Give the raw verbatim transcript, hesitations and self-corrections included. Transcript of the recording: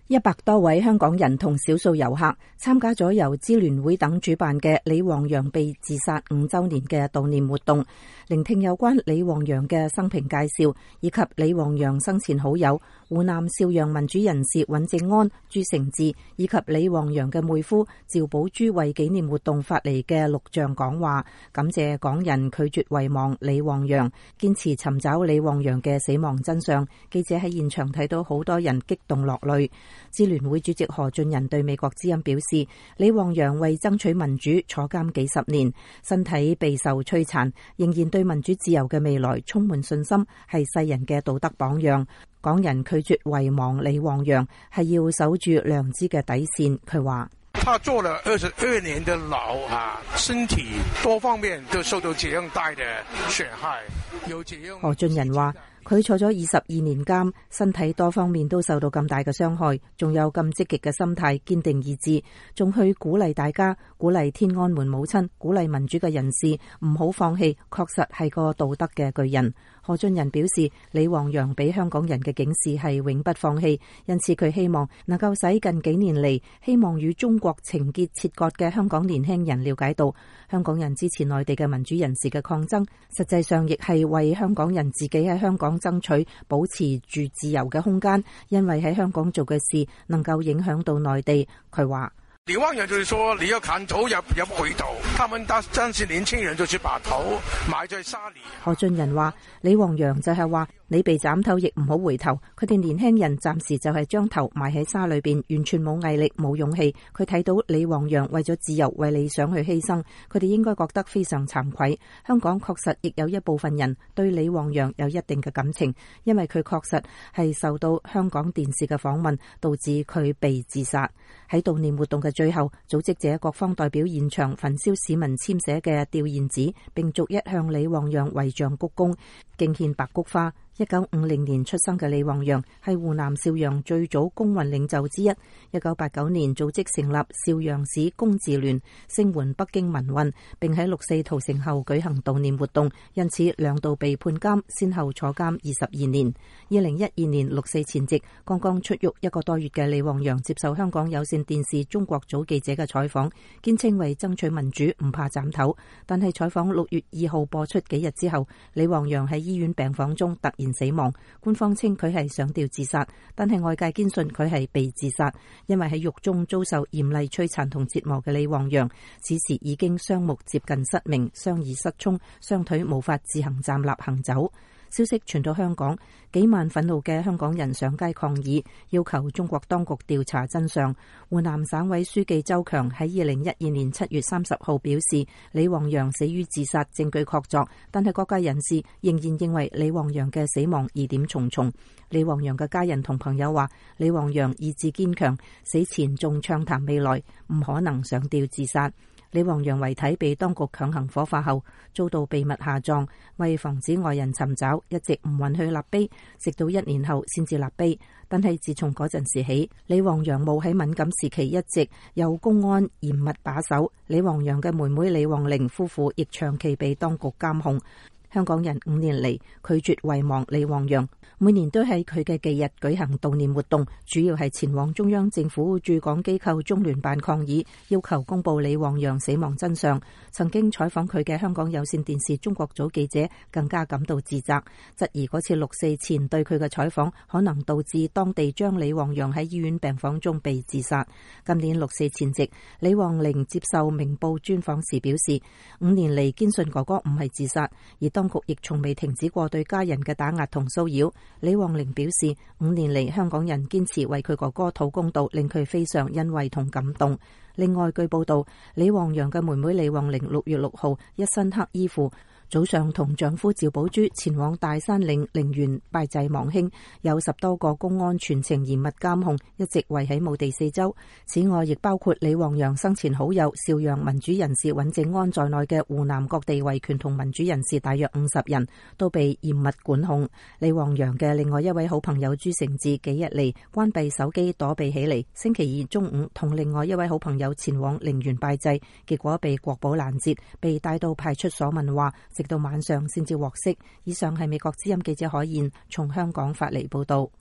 一百多位香港人同少數遊客參加咗由支聯會等主辦嘅李旺陽被自殺五週年嘅悼念活動，聆聽有關李旺陽嘅生平介紹，以及李旺陽生前好友湖南邵陽民主人士尹正安、朱成志以及李旺陽嘅妹夫趙寶珠為紀念活動發嚟嘅錄像講話，感謝港人拒絕遺忘李旺陽，堅持尋找李旺陽嘅死亡真相。記者喺現場睇到好多人激動落淚。支聯會主席何俊仁對美國之音表示，李旺陽為爭取民主坐監幾十年，身體備受摧殘，仍然對民主自由嘅未來充滿信心，係世人嘅道德榜樣。港人拒絕遺忘李旺陽，係要守住良知嘅底線。佢話： 他坐了二十二年的牢啊，身體多方面都受到這樣大的損害。有這樣。 何俊仁話：佢坐咗二十二年監，身體多方面都受到咁大嘅傷害，仲有咁積極嘅心態、堅定意志，仲去鼓勵大家，鼓勵天安門母親，鼓勵民主嘅人士唔好放棄，確實係個道德嘅巨人。何俊仁表示，李旺陽俾香港人嘅警示係永不放棄，因此佢希望能夠使近幾年嚟希望與中國情結切割嘅香港年輕人了解到，香港人支持內地嘅民主人士嘅抗爭，實際上亦係為香港人自己喺香港爭取保持住自由嘅空間，因為喺香港做嘅事能夠影響到內地。佢話： 李旺陽就是說，你要砍頭，也也不回頭。他們當當時年輕人就是把頭埋在沙裏。 何俊仁話：李旺陽就係話，你被斬頭亦唔好回頭。佢哋年輕人暫時就係將頭埋喺沙裏邊，完全冇毅力、冇勇氣。佢睇到李旺陽為咗自由、為理想去犧牲，佢哋應該覺得非常慚愧。香港確實亦有一部分人對李旺陽有一定嘅感情，因為佢確實係受到香港電視嘅訪問，導致佢被自殺。喺悼念活動嘅最後，組織者各方代表現場焚燒市民簽寫嘅吊唁紙，並逐一向李旺陽遺像鞠躬，敬獻白菊花。一九五零年出生嘅李旺陽係湖南邵陽最早工運領袖之一。一九八九年組織成立邵陽市工自聯，聲援北京民運，並喺六四屠城後舉行悼念活動，因此兩度被判監，先後坐監二十二年。二零一二年六四前夕，剛剛出獄一個多月嘅李旺陽接受香港有線電視中國組記者嘅採訪，堅稱為爭取民主唔怕斬頭。但係採訪六月二號播出幾日之後，李旺陽喺醫院病房中突然死亡，官方稱佢係上吊自殺，但係外界堅信佢係被自殺，因為喺獄中遭受嚴厲摧殘同折磨嘅李旺陽，此時已經雙目接近失明，雙耳失聰，雙腿無法自行站立行走。消息傳到香港，幾萬憤怒嘅香港人上街抗議，要求中國當局調查真相。湖南省委書記周強喺二零一二年七月三十號表示，李旺陽死於自殺，證據確鑿，但係各界人士仍然認為李旺陽嘅死亡疑點重重。李旺陽嘅家人同朋友話，李旺陽意志堅強，死前仲暢談未來，唔可能上吊自殺。李旺陽遺體被當局強行火化後，遭到秘密下葬，為防止外人尋找，一直唔允許立碑，直到一年後先至立碑。但係自從嗰陣時起，李旺陽墓喺敏感時期一直有公安嚴密把守。李旺陽嘅妹妹李旺玲夫婦亦長期被當局監控。香港人五年嚟拒絕遺忘李旺陽，每年都喺佢嘅忌日舉行悼念活動，主要係前往中央政府駐港機構中聯辦抗議，要求公布李旺陽死亡真相。曾經採訪佢嘅香港有線電視中國組記者更加感到自責，質疑嗰次六四前對佢嘅採訪可能導致當地將李旺陽喺醫院病房中被自殺。今年六四前夕，李旺玲接受明報專訪時表示，五年嚟堅信哥哥唔係自殺，而當局亦從未停止過對家人嘅打壓同騷擾。李旺玲表示，五年嚟香港人堅持為佢哥哥討公道，令佢非常欣慰同感動。另外，據報道，李旺陽嘅妹妹李旺玲六月六號一身黑衣服，早上同丈夫趙寶珠前往大山嶺陵園拜祭亡兄，有十多個公安全程嚴密監控，一直圍喺墓地四周。此外，亦包括李旺陽生前好友邵陽民主人士尹正安在內嘅湖南各地維權同民主人士大約五十人都被嚴密管控。李旺陽嘅另外一位好朋友朱成志幾日嚟關閉手機躲避起嚟，星期二中午同另外一位好朋友前往陵園拜祭，結果被國保攔截，被帶到派出所問話，直到晚上先至獲釋。以上係美國之音記者海燕從香港發嚟報道。